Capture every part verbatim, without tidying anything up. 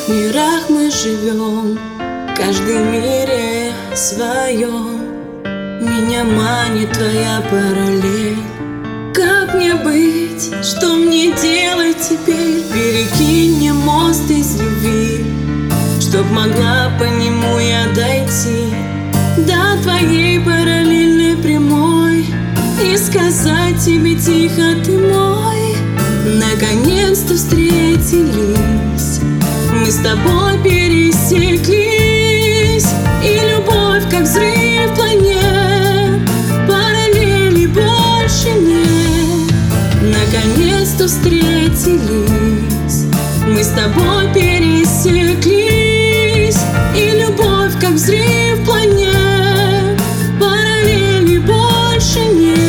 мирах мы живем, каждый в мире своем. Меня манит твоя параллель. Как мне быть, что мне делать теперь? Перекинь мне мост из любви, чтоб могла по нему я дойти до твоей параллельной прямой и сказать тебе тихо: ты мой. Наконец-то встретились, мы с тобой пересеклись, и любовь, как взрыв планет, параллели больше нет. Наконец-то встретились, мы с тобой пересеклись, и любовь, как взрыв планет, параллели больше нет.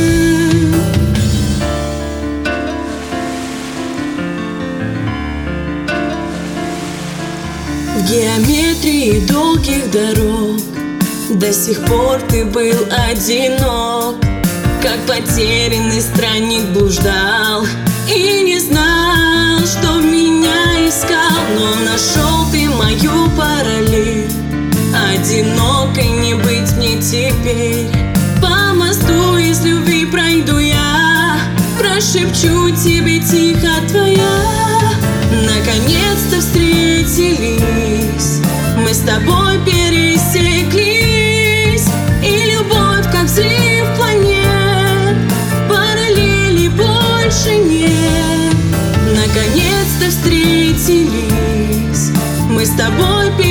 В геометрии долгих дорог до сих пор ты был одинок, как потерянный странник блуждал и не знал, что в меня искал. Но нашел ты мою параллель, одинокой не быть мне теперь. По мосту из любви пройду я, прошепчу тебе тихо: твоя. Наконец-то встретились, мы с тобой пересеклись, и любовь, как взрыв планет, параллели больше нет. Наконец-то встретились, мы с тобой пересеклись,